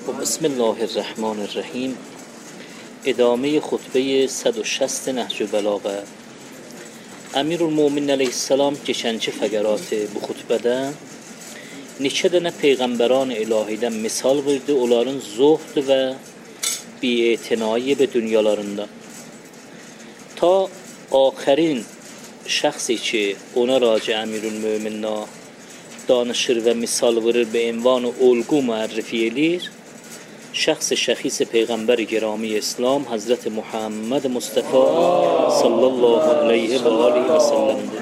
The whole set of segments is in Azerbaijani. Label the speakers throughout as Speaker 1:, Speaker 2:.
Speaker 1: بسم الله الرحمن الرحیم. ادامه خطبه 160 Nahj Balagha. Emirülmüminin aleyhisselam geçenki fəqərati bu xutbədə neçə dənə peyğəmbəran ilahidən misal verdi, onların zuhd və bi'etinayı və dünyalarında. Ta axərin şəxsi ki, ona raci Emirülmüminə danışır və misal verir və ünvanı olğu müərrifi edir. Şəxs-i şəxis Peyğəmbər-i Girami İslam Həzrəti Muhammed Mustafa sallallahu aleyhi və aleyhi və səlləmdir.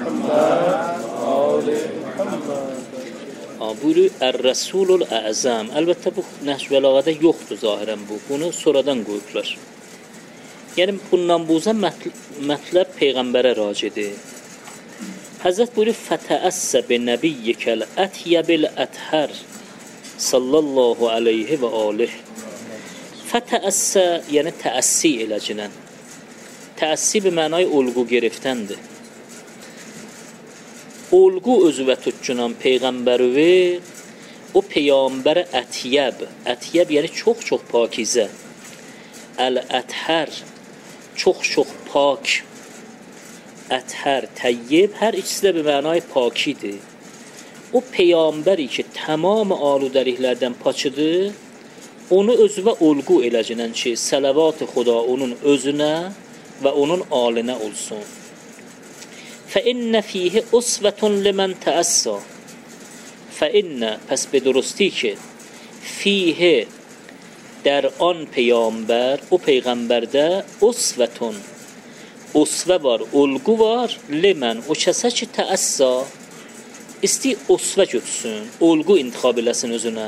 Speaker 1: Buyuruyor Er-Rasulul Əzəm. Əlbəttə bu Nəhc Bəlağada yoxdur zahirən bu. Bunu sonradan qoyublar. Yəni bundan buzən mətləb Peyğəmbərə racidir. Həzrət buyuruyor Fətəəssə bi nəbiyyikəl ətyəbil ətər sallallahu aleyhi və aleyhi. Fətəəssə yəni təəssi eləcinən. Təəssi bir mənayı olğu geriftəndir. Olğu özüvə tutcunan Peyğəmbərüvi o Peyğəmbər ətyəb. Ətyəb yəni çox-çox pakizə. Əl-ətər çox-çox pak. Ətər, təyyib hər ikisi də bir mənayı pakidir. O Peyğəmbəri ki tamam aludəliklərdən paçıdır, onu özüvə olğu eləcinən ki, sələvat-ı xuda onun özünə və onun alinə olsun. فَإِنَّ فِيهِ أُسْوَةٌ لِمَنْ تَأَسَّى. فَإِنَّ pəs bedurusتی ki فِيهِ در آن پیامبر o Peyğəmbərdə usvetun usve var, olğu var, limən o kəsə ki təəssa isti usve götürsün, olğu intixab eləsin özünə.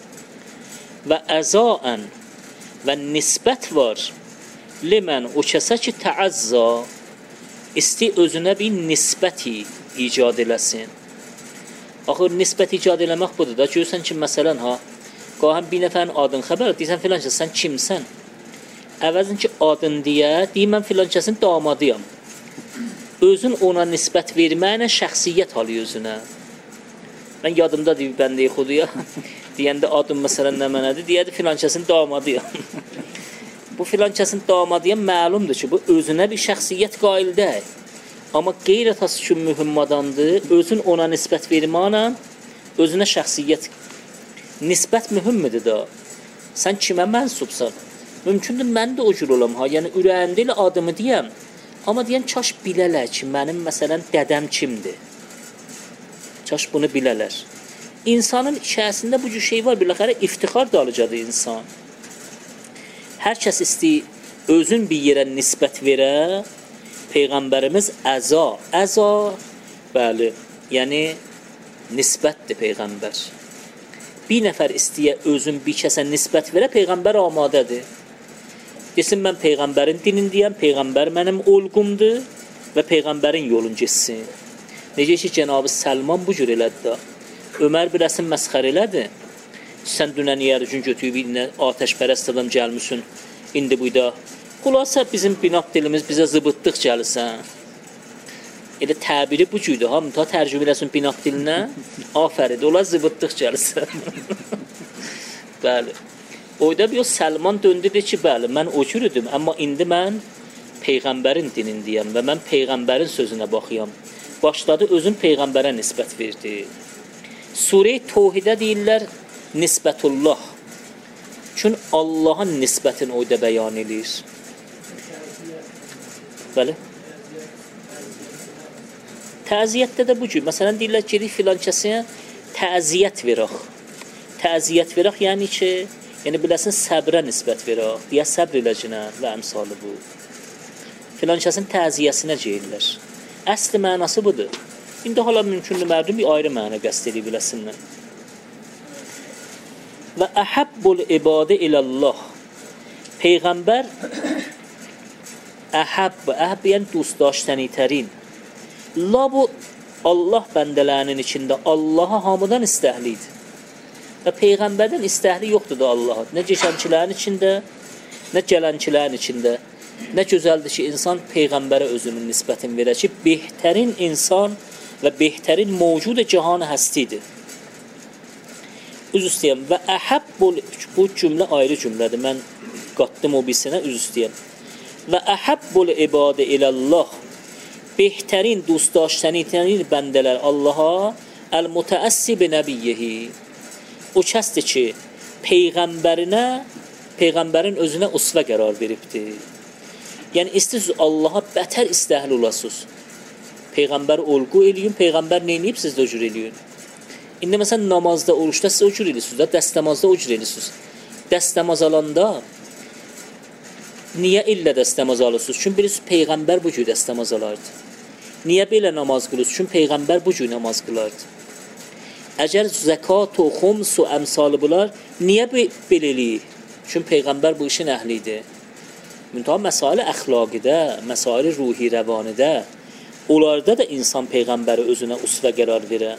Speaker 1: Və əzaən və nisbət var, limən o kəsə ki təəzza isti özünə bir nisbəti icad eləsin. Axır nisbət icad eləmək budur da, görürsən ki məsələn qahəm bir nəfərin adın xəbər, deyirsən filan kəs, sən kimsən? Əvəzin ki adın deyə, deyim mən filan kəsin damadıyam. Özün ona nisbət verməklə şəxsiyyət alıyor özünə. Mən yadımda deyib bəndə-i xuduya, deyəndə adım məsələn nə mənədir, deyədi filan kəsin damadıyam. Bu filan kəsin damadıyam məlumdur ki, bu özünə bir şəxsiyyət qaildir. Amma qeyrətası ki mühüm adamdır, özün ona nisbət verməklə özünə şəxsiyyət. Nisbət mühümmüdür da. Sən kimə mənsubsan? Mümkündür mən də o cür olam yəni ürəyimdə ilə adımı deyəm. Amma deyən kaş bilələr ki, mənim məsələn dədəm kimdir. Kaş bunu bilələr. İnsanın içərisində bu cür şey var, biləxərə iftixar dalıcadır insan. Hər kəs istəyir özün bir yerə nisbət verə, Peyğəmbərimiz əza, bəli, yəni nisbətdir Peyğəmbər. Bir nəfər istəyə özün bir kəsə nisbət verə, Peyğəmbər amadədir. Desin, mən Peyğəmbərin dinindəyəm, Peyğəmbər mənim olğumdur və Peyğəmbərin yolun geçsin. Necə ki, Cənab-ı Səlman bu cür elədi da. Ömər bir əsin məsxər elədi. Sən dünən yerücün götüyüb, atəşpərəst adam gəlmişsin, indi buyda. Xulasa bizim binat dilimiz bizə zıbıtlıq gəlirsən. Elə təbiri bu cüydür, ta tərcümə eləsin binat dilinə, afərid, ola zıbıtlıq gəlirsən. Bəli. Oyda bir o Səlman döndü de ki, bəli, mən o cürüdüm, amma indi mən Peyğəmbərin dinindəyəm və mən Peyğəmbərin sözünə baxıyam. Başladı özün Peyğəmbərə nisbət verdi. Surə-i Tohidə deyirlər nisbətullah. Çünki Allahın nisbətini oyda bəyan edir. Bəli. Təziyyətdə də bu cür. Məsələn, deyirlər ki, filan kəsə təziyyət verək. Təziyyət verək yəni ki, yəni biləsin səbrə nisbət verək, deyə səbr eləcənə və əmsalı bu. Filan kəsin təziyyəsinə deyirlər. Əsli mənası budur. İndi hala mümkündür mərdum bir ayrı mənə qəst edib biləsinlər. Və əhəbbul ibadə iləllah. Peyğəmbər əhəbb yəni dost daştənitərin. La bu Allah bəndələrinin içində Allaha hamıdan istəhlidir. Və Peyğəmbərdən istəhli yoxdur da Allaha. Nə keçənçilərin içində, nə gələnçilərin içində. Nə gözəldir ki, insan Peyğəmbərə özünün nisbətini verər ki, behtərin insan və behtərin mövcud cihanı həstidir. Üzr istəyirəm. Və əhabbul, bu cümlə ayrı cümlədir. Mən qatdım o birisinə, üzr istəyirəm. Və əhabbul ibadə ilallah, behtarin do'stdoshtani bəndələr Allaha, el-mutaassi bi nabiyhi. O kəsdir ki, peyğəmbərin özünə usva qərar veribdir. Yəni istəyirsiniz Allaha bətər istəhli olasınız. Peyğəmbər olğu eləyin, peyğəmbər nə edib siz də o cür eləyin. İndi məsələn namazda, oruçda siz o cür eləyirsiniz, dəstəmazda o cür eləyirsiniz. Dəstəmaz alanda niyə illə dəstəmaz alırsınız? Çünki bilirsiniz peyğəmbər bu cür dəstəmaz alardı. Niyə belə namaz qılırsınız? Çünki peyğəmbər bu cür namaz qılardı. Əgər zəkat o xums o əmsalı bunlar niyə belə eləyir? Çünki peyğəmbər bu işin əhli idi. Müntəha məsail əxlaqidə, məsail ruhi rəvanidə, onlarda da insan peyğəmbəri özünə usva qərar verər.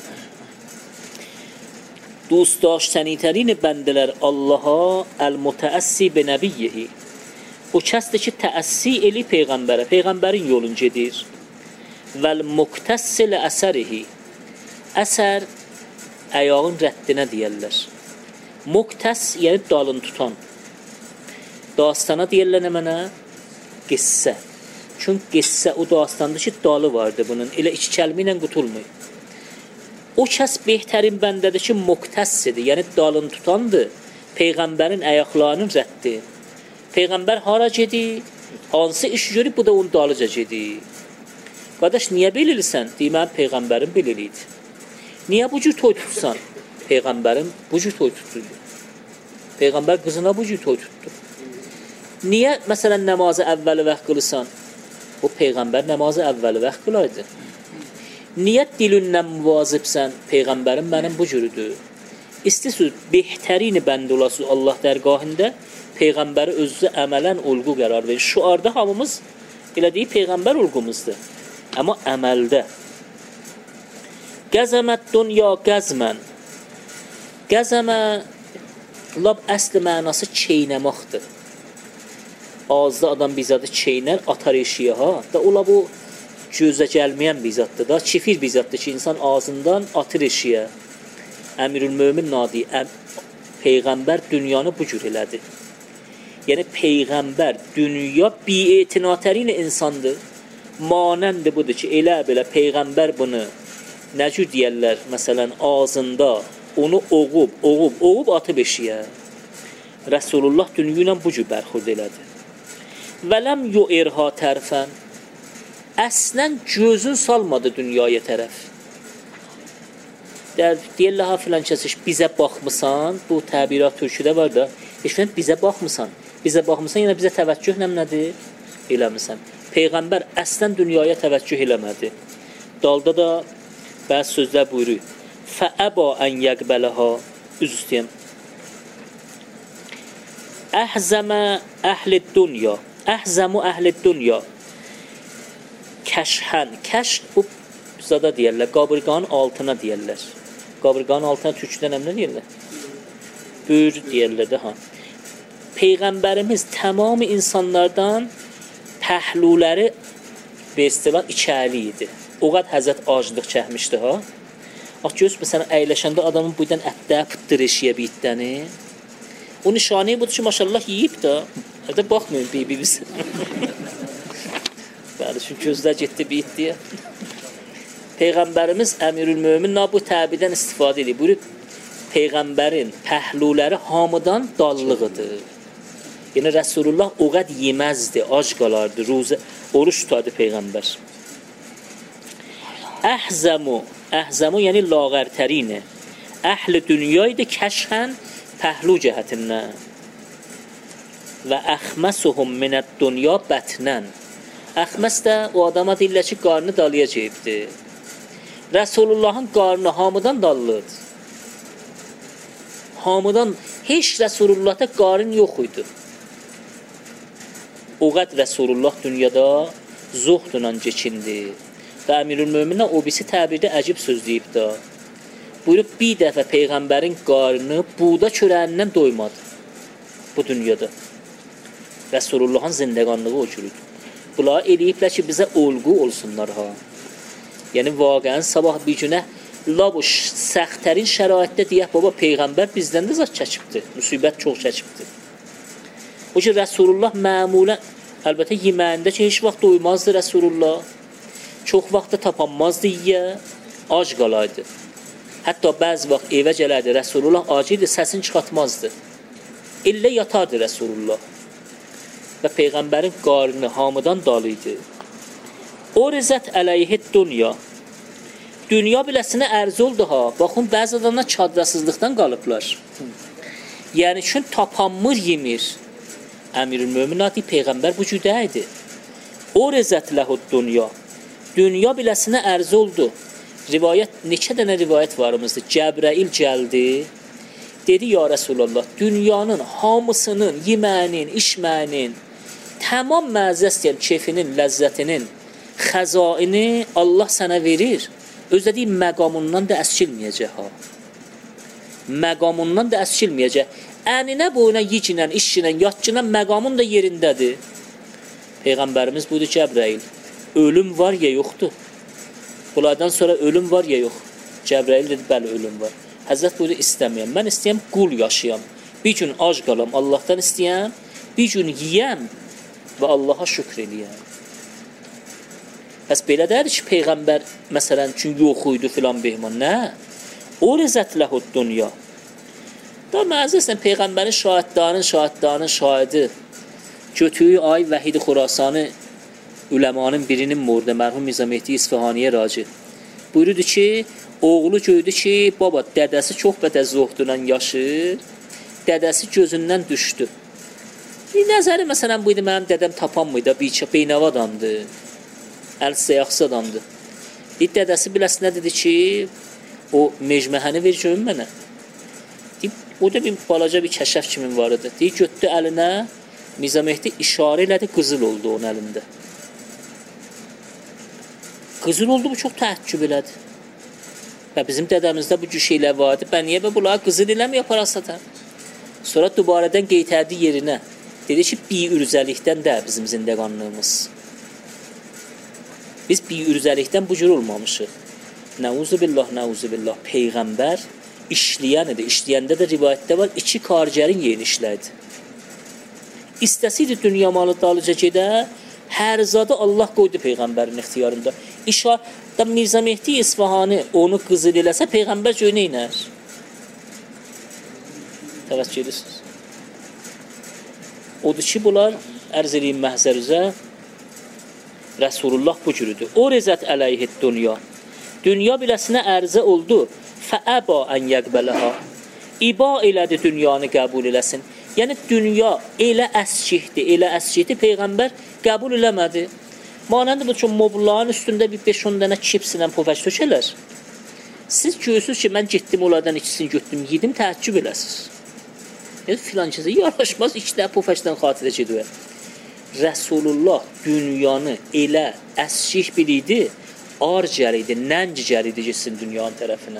Speaker 1: Dost daştənitərin bəndələr Allaha el-mutaassi bi nabiyhi. O kəsdir ki, təassi eli peyğəmbərə, peyğəmbərin yolun gedir. Vəl-muqtəssil əsərihi. Əsər ayağın rəddinə deyərlər. Muqtəs yəni dalın tutan. Dastana deyirlər nə mənə? Qissə. Çünki qissə o dastanda ki, dalı vardı bunun. Elə iki kəlmə ilə qutulmuyor. O kəs behtərin bəndədir ki, muqtəssidir. Yəni dalın tutandır. Peyğəmbərin ayaqlarının rəddi. Peyğəmbər hara gedir? Hansı iş görüb, bu da onun dalıca gedir. Qardaş, niyə belirlisən? Deyim, peyğəmbərin belirliydi. Niyə bu cür toy tutsan? Peyğəmbərin bu cür toy tutdu. Peyğəmbər qızına bu cür toy tutdu. Niyə məsələn namazı əvvəli vaxt qılırsan? O peyğəmbər namazı əvvəli vaxt qılaydı. Niyə dilindən müvazibsən? Peyğəmbərin mənim bu cürüdür. İstəsiz behtərini bənd olasınız Allah dərgahında, peyğəmbəri özünüzə əmələn olğu qərar verin. Şuarda hamımız elə deyib peyğəmbər olğumuzdur. Amma əməldə Qəzəmət dünya qəzmən. Qəzəmə lab əsli mənası çeynəmaqdır. Ağızda adam bizadı çeynər, atar eşiyə ha. Da ola bu gözə gəlməyən bizatdır da. Çifir bizatdır ki, insan ağzından atır eşiyə. Əmirül-mömin nadi, peyğəmbər dünyanı bu cür elədi. Yəni peyğəmbər dünya bi-etinatərin insandır. Manəndi budur ki, elə belə peyğəmbər bunu nə cür deyərlər, məsələn, ağzında onu oğub atıb eşiyə. Rəsulullah dünya ilə bu cür bərxurd elədi. Vələm yu'irha tərfən. Əslən gözün salmadı dünyaya tərəf. Deyirlər, ha filan kəsiş, bizə baxmısan, bu təbirat türküdə var da, eşvən bizə baxmısan, yəni bizə təvəccüh nədir? Eləmirsən. Peyğəmbər əslən dünyaya təvəccüh eləmədi. Dalda da bəzi sözlər buyuruyor. Fəəba ən yəqbələha, üz istəyəm. Əhzəmə əhlid dünya. Əhzəmu əhlid dünya. Kəşhən. Kəş bu zada deyərlər. Qabırqanın altına deyərlər. Qabırqanın altına türküdə nə deyərlər? Buyur deyərlər də ha. Peyğəmbərimiz tamamı insanlardan pəhluləri və istilah içəli idi. O qədər həzət aclıq çəkmişdi ha. Göz məsələn əyləşəndə adamın buydan ətdə pıtdır eşiyə bitdəni. O nişanəyə budur ki, maşallah yiyib də. Hədə baxmayın biz. Bəli, çünki gözlər getdi bitdiyə. Peyğəmbərimiz Əmirül-mömin bu təbidən istifadə edir. Buyurub, Peyğəmbərin pəhluləri hamıdan dallığıdır. Yəni Rəsulullah o qəd yeməzdi, ac qalardı, oruç tutardı Peyğəmbər. Əhzəmu yəni lağərtərini. Əhl-i dünyaydı kəşhən pəhlu cəhətindən. Və əxməsuhum minəd dünya bətnən. Əxməs də o adama deyirlər ki, qarnı dalıya ceyibdir. Rəsulullahın qarnı hamıdan dallıdır. Hamıdan, heç Rəsulullahda qarın yox idi. O qəd Rəsulullah dünyada zuhdla keçindi. Və Əmirül-möminə o birisi təbirdə əcib söz deyib də. Buyurub, bir dəfə Peyğəmbərin qarnı buğda çörəyindən doymadı bu dünyada. Rəsulullahın zindəqanlığı o cürüdür. Bunlar eləyiblər ki, bizə olğu olsunlar ha. Yəni, vaqəən sabah bir günə lab səxtərin şəraitdə deyək, baba, Peyğəmbər bizdən də zat çəkibdir, müsibət çox çəkibdir. O ki, Rəsulullah məmulən, əlbəttə yeməyində ki, heç vaxt doymazdı Rəsulullah, çox vaxtda tapanmazdı yiyə, ac qalaydı. Hətta bəzi vaxt evə gələrdi, Rəsulullah acıydı, səsini çıxartmazdı. İllə yatardı Rəsulullah. Və Peyğəmbərin qarnı hamıdan dalıydı. O rizət əleyhid dünya. Dünya biləsinə ərz oldu ha. Baxın, bəzi adamlar çadrasızlıqdan qalıblar. Yəni, üçün tapanmır, yemir. Əmirül-mömin adı Peyğəmbər bu cüdə idi. O rizət ləhud dünya. Dünya biləsinə ərz oldu. Rivayət, neçə dənə rivayət varımızdır. Cəbrəil gəldi. Dedi, ya Rəsulallah, dünyanın hamısının, yeməyinin, içməyinin, tamam məzəstiyən keyfinin, ləzzətinin, xəzaini Allah sənə verir. Özlədiyi məqamından da əskilməyəcək ha. Məqamından da əskilməyəcək. Əninə, boyuna, yicinə, işçinə, yatçınə məqamın da yerindədir. Peyğəmbərimiz budur Cəbrəil. Ölüm var ya yoxdur. Bunlardan sonra ölüm var ya yox. Cəbrəil dedi, bəli, ölüm var. Həzrət buyurdu, istəməyəm. Mən istəyəm, qul yaşayam. Bir gün ac qalam, Allahdan istəyəm. Bir gün yiyəm və Allaha şükr eləyəm. Bəs belə deyir ki, Peyğəmbər, məsələn, üçün yox idi filan behman. Nə? O rizət ləhud dünya. Da məzəsən, Peyğəmbərin şahidlərinin şahidi. Götüyü ay Vəhid-i Xurasanı üləmanın birinin mordə, mərhum Mirzə Mehdi İsfahaniyə raci. Buyurdu ki, oğlu gördü ki, baba, dədəsi çox bədər zoxdurla yaşır, dədəsi gözündən düşdü. Bir nəzəri, məsələn, buydu, mənim dədəm tapanmıydı, beynəv adamdı, əl-səyaqsı adamdı. Bir dədəsi biləsinə dedi ki, o mecməhəni ver görün mənə. O da bir balaca bir kəşəf kimin var idi. Deyir, götdü əlinə, Mirzə Mehdi işarə elədi, qızıl oldu onun əlində. Qızıl oldu, bu çox təəccüb elədi. Və bizim dədəmizdə bu cür şeylər vardı. Bən niyə bunlar qızıl eləmi yapar satan? Sonra dubarədən qeytərdi yerinə. Dedi ki, biürüzəlikdən də bizim zindəqanlığımız. Biz biürüzəlikdən bu cür olmamışıq. Nəuzubillah, nəuzubillah. Peyğəmbər işləyən idi. İşləyəndə də rivayətdə var, 2 kargərin yerini işləydi. İstəsiydi dünya malı dalıca gedə, hər zadı Allah qoydu Peyğəmbərin ixtiyarında. İşarədə Mirzə Mehdi İsfahani onu qızıl eləsə, Peyğəmbər göy neynər? Təvəccüh edirsiniz. Odur ki, bunlar ərz edeyim məhzər üzə, Rəsulullah bu cürüdür. O rizət əleyhid dünya. Dünya biləsinə ərzə oldu. Fəəba ən yəqbələha. İba elədi dünyanı qəbul eləsin. Yəni, dünya elə əskihdi, Peyğəmbər qəbul eləmədi. Manəndə bu üçün mobilların üstündə bir 5-10 dənə çipsinə pofəş tökələr. Siz görürsünüz ki, mən getdim, onlardan ikisini götdüm, yedim, təəccüb eləsiniz. Filan kəsə yaraşmaz, 2 dənə pofəşdən xatirə gedir. Rəsulullah dünyanı elə əskih biliydi, ar cər idi, nənc cər idi getsin dünyanın tərəfinə.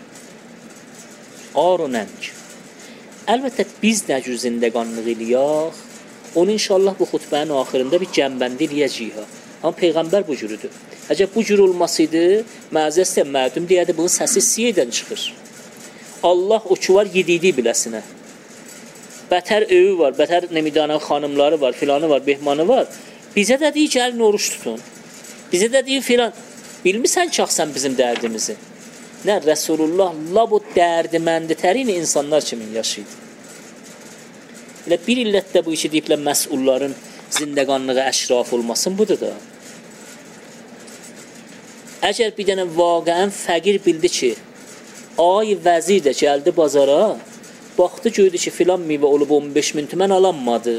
Speaker 1: Ar o nənc. Əlbəttə, biz nə cür zindəqanlıq eləyək, onu inşallah bu xutbənin axırında bir cəmbəndi eləyəcəyik. Amma Peyğəmbər bu cürüdür. Əgər bu cür olmasıydı, məzəstə mədum deyədi, bunun səsi siyədən çıxır. Allah o ki var, yediydi biləsinə. Bətər öyü var, bətər nemidanın xanımları var, filanı var, behmanı var. Bizə də deyir, gəlin oruç tutun. Bizə də deyir, filan. Bilmirsən ki, axsan bizim dərdimizi. Nə, Rəsulullah lab o dərdimənditərini insanlar kimin yaşaydı. Elə bir illətdə bu işi deyiblə məsulların zindəqanlığı əşraf olmasın, budur da. Əgər bir dənə vaqəən fəqir bildi ki, ay vəzir də gəldi bazara, baxdı gördü ki, filan meyvə olub 15.000 tümən alanmadı.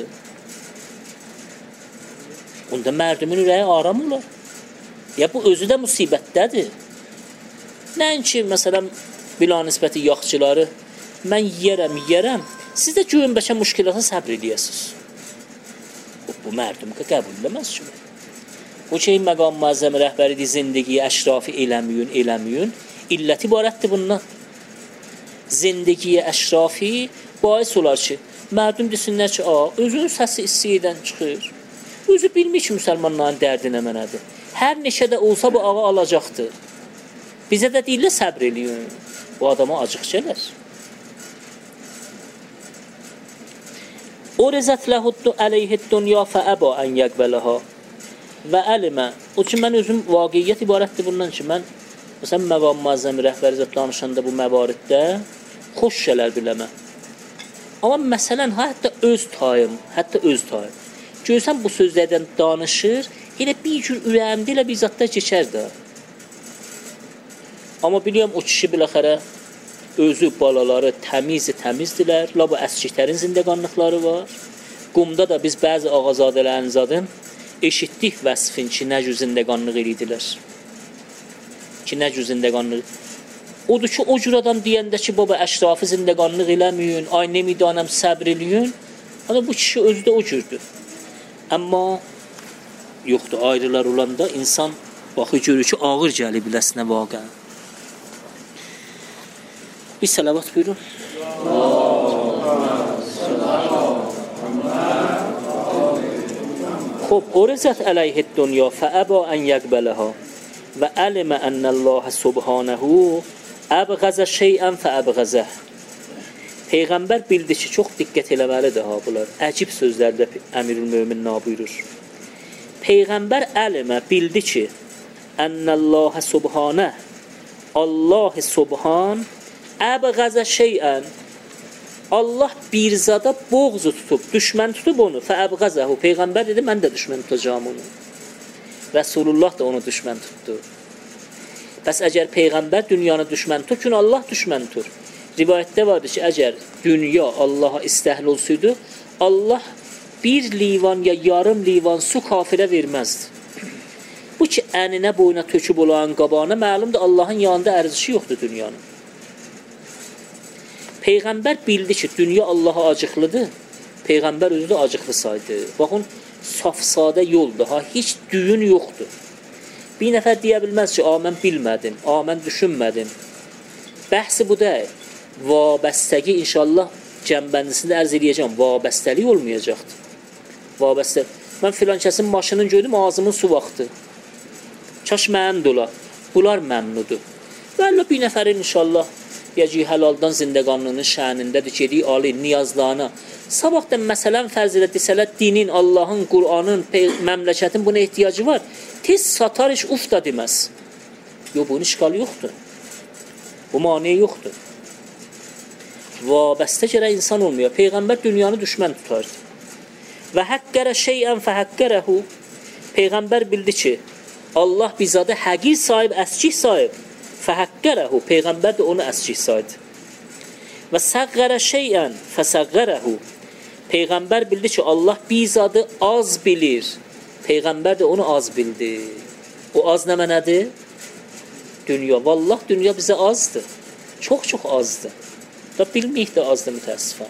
Speaker 1: Onda mərdumun ürəyi aram olar. Ya bu özü də musibətdədir. Nəinki, məsələn, bila nisbəti yaxçıları, mən yiyərəm, siz də görün bəlkə müşkilata səbr edəyəsiniz. Bu mərdumqa qəbul eləməz kimi. O ki, məqam məzəmi rəhbəridir, zindigiyə əşrafi eləməyin, illəti ibarətdir bundan. Zindigiyə əşrafi bais olar ki, mərdum desinlər ki, özünün səsi istəyədən çıxır. Özü bilmir ki, müsəlmanların dərdinə mənədir. Hər neşədə olsa bu ağa alacaqdır. Bizə də deyirlər səbr eləyin. Bu adama acıq gələr. Urizat lahu alayhi dunya fa aba an yaqbalaha və alimə. O ki mən özüm vaqiiyyət ibarətdir bundan ki mən məsələn məqam müəzzəm rəhbəri zət danışanda bu məvariddə xoş gələr biləmə. Amma məsələn hətta öz tayım. Görsən bu sözlərdən danışır, elə bir cür ürəyimdə elə bir zətdə keçər də. Amma bilirəm o kişi biləxərə özü, balaları təmizdirlər. La bu əskiklərin zindəqanlıqları var. Qumda da biz bəzi ağazadələrin zadın eşitdik vəsfin ki, nə cür zindəqanlıq elidilər. Odur ki, o cür adam deyəndə ki, baba əşrafı zindəqanlıq eləməyin, ay nemidanəm səbr eləyin. Ama bu kişi özü də o cürdür. Amma yoxdur, ayrılar olanda insan baxı görür ki, ağır gəlib biləsinə vaqəən. Bir salavat buyurun. Xob, urizat alayhi dunya fa aba an yaqbalaha və alimə ennəllaha subhanahu əbğəzə şeyən fa əbğəzəh. Peyğəmbər bildi ki, çox diqqət eləməlidir ha bunlar. Əcib sözlərdə Əmirül-Mömin buyurur. Peyğəmbər alimə bildi ki, ennəllaha subhanə, Allah subhan əbğəzə şeyən, Allah bir zada boğzu tutub, düşmən tutub onu, fəəbğəzəhu. Peyğəmbər dedi, mən də düşmən tutacağım onu. Rəsulullah da onu düşmən tutdu. Bəs əgər Peyğəmbər dünyanı düşmən tutub, Allah düşmən tutur. Rivayətdə vardır ki, əgər dünya Allaha istəhli olsaydı, Allah bir livan ya yarım livan su kafirə verməzdi. Bu ki, əninə boyuna töküb olan qabağına məlumdur, Allahın yanında ərzişi yoxdur dünyanın. Peyğəmbər bildi ki, dünya Allaha acıqlıdır. Peyğəmbər özü də acıqlı saydı. Baxın, saf-sadə yoldur. Heç düyün yoxdur. Bir nəfər deyə bilməz ki, mən bilmədim, mən düşünmədim. Bəhsi bu deyil. Vabəstəgi inşallah cəmbəndisində ərz edəcəm. Vabəstəlik olmayacaqdır. Mən filan kəsin maşının gördüm, ağzımın su vaxtı. Kaş mənim ola. Bunlar məmnudur. Vəllə bir nəfərin inşallah deyəcək, həlaldan zindəqanlığının şənindədir ki, edik ali, niyazlarına. Sabahdan məsələn fərz elə desələr, dinin, Allahın, Qur'anın, məmləkətin buna ehtiyacı var. Tez satar iş uf da deməz. Yox, bunun işqalı yoxdur. Bu maniyə yoxdur. Vabəstə gərək insan olmuyor. Peyğəmbər dünyanı düşmən tutardı. Və həqqərə şeyən fəhəqqərəhu. Peyğəmbər bildi ki, Allah bizadə həqir sahib, əskik sahib. Fəhəqqərəhu. Peyğəmbər də onu əskik saydı. Və səqqərə şeyən fəsəqqərəhu. Peyğəmbər bildi ki, Allah bizadə az bilir. Peyğəmbər də onu az bildi. O az nə mənədir? Dünya. Vallah dünya bizə azdır. Çox-çox azdır. Da bilməyik də azdır mütəəssifən.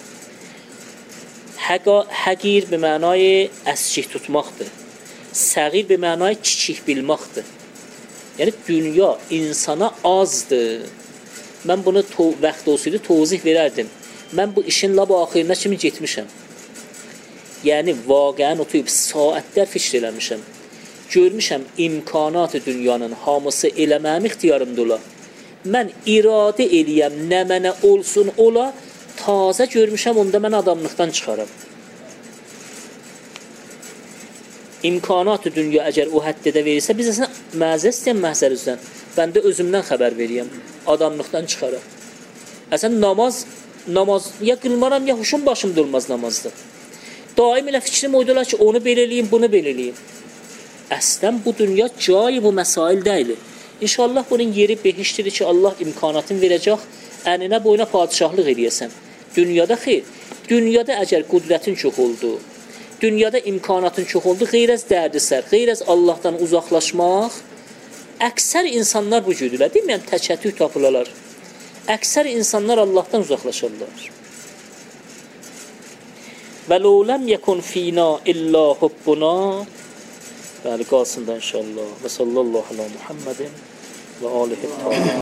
Speaker 1: Həqir bir mənayı əskik tutmaqdır. Səğir bir mənayı kiçik bilməkdir. Yəni dünya insana azdır. Mən bunu vaxt olsaydı tozih verərdim. Mən bu işin lab axirinə kimi getmişəm. Yəni vaqəən oturub saatlər fikr eləmişəm. Görmüşəm imkanatı dünyanın hamısı eləməyim ixtiyarımda ola. Mən iradə eləyəm, nə mənə olsun ola, tazə görmüşəm, onda mən adamlıqdan çıxaram. İmkanatı dünya əgər o həddədə verirsə, biz əslən məzə istəyəm məhzər üzrən. Mən də özümdən xəbər veriyəm, adamlıqdan çıxaram. Əslən namaz ya qılmaram, ya huşum başımda olmaz namazda. Daim elə fikrim oydular ki, onu belə eləyim, bunu belə eləyim. Əslən bu dünya cayı bu məsail deyil. İnşallah bunun yeri behişdir ki, Allah imkanatını verəcək, əninə boyuna padişahlıq eləyəsən. Dünyada xeyr. Dünyada əgər qüdrətin çox oldu, dünyada imkanatın çox oldu, qeyrəz dərdisər, qeyrəz Allahdan uzaqlaşmaq, əksər insanlar bu cürdülər. Deməyəm, təkətük tapılalar. Əksər insanlar Allahdan uzaqlaşırlar. Və loləm yəkun fina illa hubbuna. Bəli, qalsın da inşallah. Və sallallahu ala Muhammedin və alihi